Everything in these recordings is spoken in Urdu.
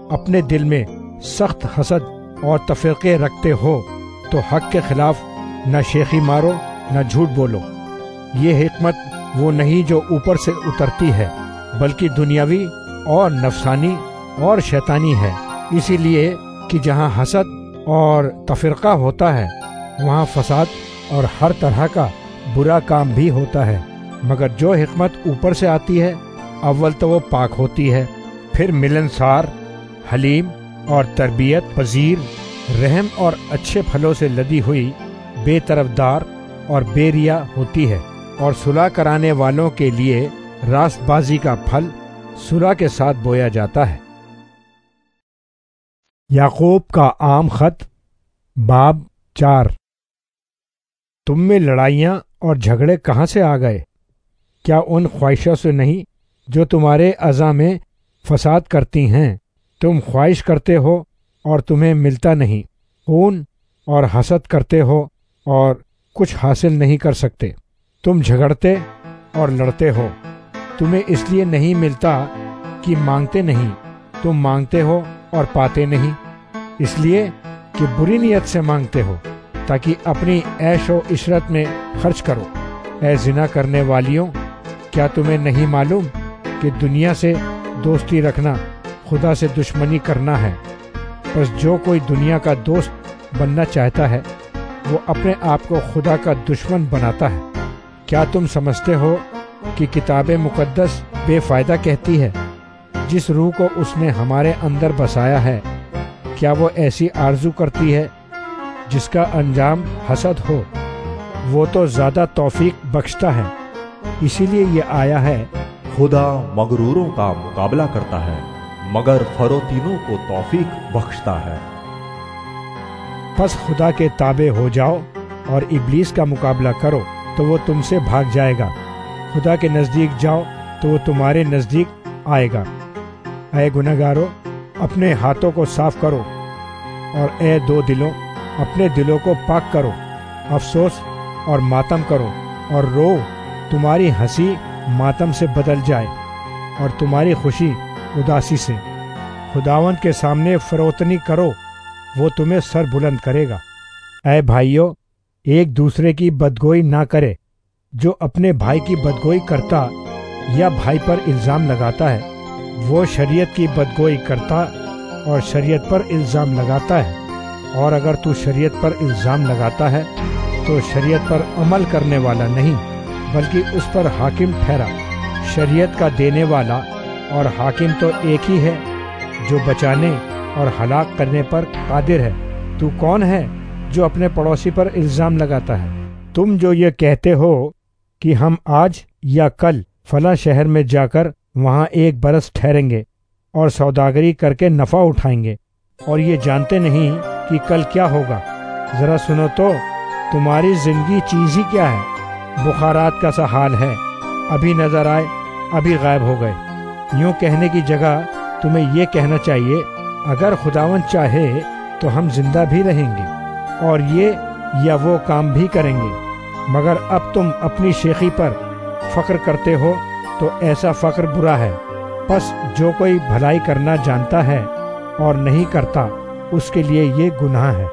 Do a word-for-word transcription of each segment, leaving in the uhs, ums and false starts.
اپنے دل میں سخت حسد اور تفرقے رکھتے ہو تو حق کے خلاف نہ شیخی مارو نہ جھوٹ بولو۔ یہ حکمت وہ نہیں جو اوپر سے اترتی ہے، بلکہ دنیاوی اور نفسانی اور شیطانی ہے، اسی لیے کہ جہاں حسد اور تفرقہ ہوتا ہے وہاں فساد اور ہر طرح کا برا کام بھی ہوتا ہے، مگر جو حکمت اوپر سے آتی ہے اول تو وہ پاک ہوتی ہے، پھر ملنسار، حلیم اور تربیت پذیر، رحم اور اچھے پھلوں سے لدی ہوئی، بے طرفدار اور بے ریا ہوتی ہے، اور صلح کرانے والوں کے لیے راست بازی کا پھل صلح کے ساتھ بویا جاتا ہے۔ یعقوب کا عام خط باب چار۔ تم میں لڑائیاں اور جھگڑے کہاں سے آ گئے؟ کیا ان خواہشوں سے نہیں جو تمہارے اعضاء میں فساد کرتی ہیں؟ تم خواہش کرتے ہو اور تمہیں ملتا نہیں، خون اور حسد کرتے ہو اور کچھ حاصل نہیں کر سکتے۔ تم جھگڑتے اور لڑتے ہو، تمہیں اس لیے نہیں ملتا کہ مانگتے نہیں، تم مانگتے ہو اور پاتے نہیں، اس لیے کہ بری نیت سے مانگتے ہو تاکہ اپنی عیش و عشرت میں خرچ کرو۔ اے زنا کرنے والیوں، کیا تمہیں نہیں معلوم کہ دنیا سے دوستی رکھنا خدا سے دشمنی کرنا ہے؟ بس جو کوئی دنیا کا دوست بننا چاہتا ہے وہ اپنے آپ کو خدا کا دشمن بناتا ہے۔ کیا تم سمجھتے ہو کہ کتاب مقدس بے فائدہ کہتی ہے؟ جس روح کو اس نے ہمارے اندر بسایا ہے، کیا وہ ایسی آرزو کرتی ہے جس کا انجام حسد ہو؟ وہ تو زیادہ توفیق بخشتا ہے۔ اسی لیے یہ آیا ہے، خدا مغروروں کا مقابلہ کرتا ہے مگر فروتینوں کو توفیق بخشتا ہے۔ پس خدا کے تابع ہو جاؤ اور ابلیس کا مقابلہ کرو تو وہ تم سے بھاگ جائے گا۔ خدا کے نزدیک جاؤ تو وہ تمہارے نزدیک آئے گا۔ اے گنہگارو، اپنے ہاتھوں کو صاف کرو، اور اے دو دلوں، اپنے دلوں کو پاک کرو۔ افسوس اور ماتم کرو اور رو، تمہاری ہنسی ماتم سے بدل جائے اور تمہاری خوشی اداسی سے۔ خداوند کے سامنے فروتنی کرو، وہ تمہیں سر بلند کرے گا۔ اے بھائیو، ایک دوسرے کی بدگوئی نہ کرے۔ جو اپنے بھائی کی بدگوئی کرتا یا بھائی پر الزام لگاتا ہے وہ شریعت کی بدگوئی کرتا اور شریعت پر الزام لگاتا ہے، اور اگر تو شریعت پر الزام لگاتا ہے تو شریعت پر عمل کرنے والا نہیں بلکہ اس پر حاکم ٹھہرا۔ شریعت کا دینے والا اور حاکم تو ایک ہی ہے جو بچانے اور ہلاک کرنے پر قادر ہے۔ تو کون ہے جو اپنے پڑوسی پر الزام لگاتا ہے؟ تم جو یہ کہتے ہو کہ ہم آج یا کل فلاں شہر میں جا کر وہاں ایک برس ٹھہریں گے اور سوداگری کر کے نفع اٹھائیں گے، اور یہ جانتے نہیں کہ کل کیا ہوگا۔ ذرا سنو تو، تمہاری زندگی چیز ہی کیا ہے؟ بخارات کا سا حال ہے، ابھی نظر آئے ابھی غائب ہو گئے۔ یوں کہنے کی جگہ تمہیں یہ کہنا چاہیے، اگر خداوند چاہے تو ہم زندہ بھی رہیں گے اور یہ یا وہ کام بھی کریں گے۔ مگر اب تم اپنی شیخی پر فخر کرتے ہو تو ایسا فخر برا ہے۔ پس جو کوئی بھلائی کرنا جانتا ہے اور نہیں کرتا، اس کے لیے یہ گناہ ہے۔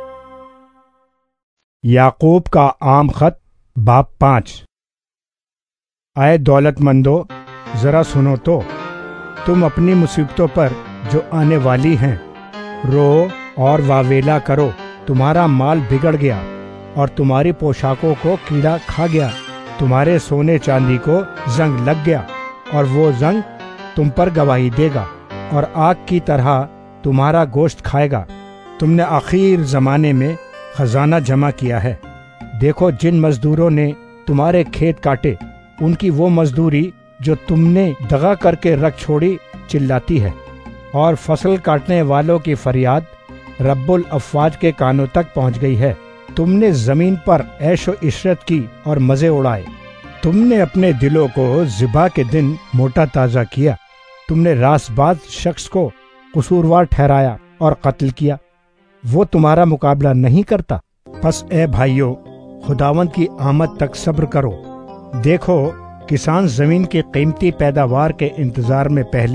یعقوب کا عام خط باب پانچ۔ اے دولت مندو، ذرا سنو تو، تم اپنی مصیبتوں پر جو آنے والی ہیں رو اور واویلا کرو۔ تمہارا مال بگڑ گیا اور تمہاری پوشاکوں کو کیڑا کھا گیا، تمہارے سونے چاندی کو زنگ لگ گیا، اور وہ زنگ تم پر گواہی دے گا اور آگ کی طرح تمہارا گوشت کھائے گا۔ تم نے آخر زمانے میں خزانہ جمع کیا ہے۔ دیکھو، جن مزدوروں نے تمہارے کھیت کاٹے، ان کی وہ مزدوری جو تم نے دغا کر کے رکھ چھوڑی چلاتی ہے، اور فصل کاٹنے والوں کی فریاد رب الافواج کے کانوں تک پہنچ گئی ہے۔ تم نے زمین پر عیش و عشرت کی اور مزے اڑائے۔ تم نے اپنے دلوں کو ذبح کے دن موٹا تازہ کیا۔ تم نے راست باز شخص کو قصوروار ٹھہرایا اور قتل کیا۔ وہ تمہارا مقابلہ نہیں کرتا۔ پس اے بھائیو، خداوند کی آمد تک صبر کرو۔ دیکھو، کسان زمین کی قیمتی پیداوار کے انتظار میں پہلے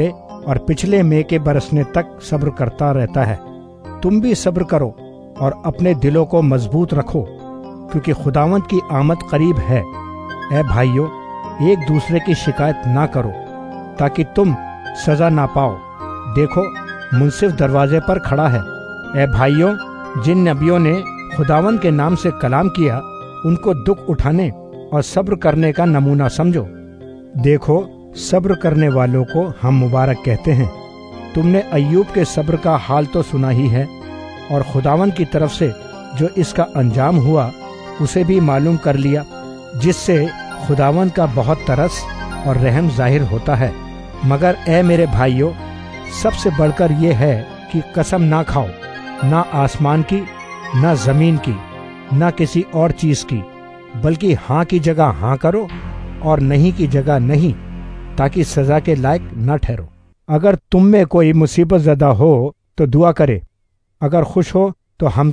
اور پچھلے مے کے برسنے تک صبر کرتا رہتا ہے۔ تم بھی صبر کرو اور اپنے دلوں کو مضبوط رکھو، کیونکہ خداوند کی آمد قریب ہے۔ اے بھائیو، ایک دوسرے کی شکایت نہ کرو تاکہ تم سزا نہ پاؤ۔ دیکھو، منصف دروازے پر کھڑا ہے۔ اے بھائیو، جن نبیوں نے خداوند کے نام سے کلام کیا، ان کو دکھ اٹھانے اور صبر کرنے کا نمونہ سمجھو۔ دیکھو، صبر کرنے والوں کو ہم مبارک کہتے ہیں۔ تم نے ایوب کے صبر کا حال تو سنا ہی ہے، اور خداوند کی طرف سے جو اس کا انجام ہوا اسے بھی معلوم کر لیا، جس سے خداوند کا بہت ترس اور رحم ظاہر ہوتا ہے۔ مگر اے میرے بھائیو، سب سے بڑھ کر یہ ہے کہ قسم نہ کھاؤ، نہ آسمان کی، نہ زمین کی، نہ کسی اور چیز کی، بلکہ ہاں کی جگہ ہاں کرو اور نہیں کی جگہ نہیں، تاکہ سزا کے لائق نہ ٹھہرو۔ اگر تم میں کوئی مصیبت زدہ ہو تو دعا کرے، اگر خوش ہو تو ہم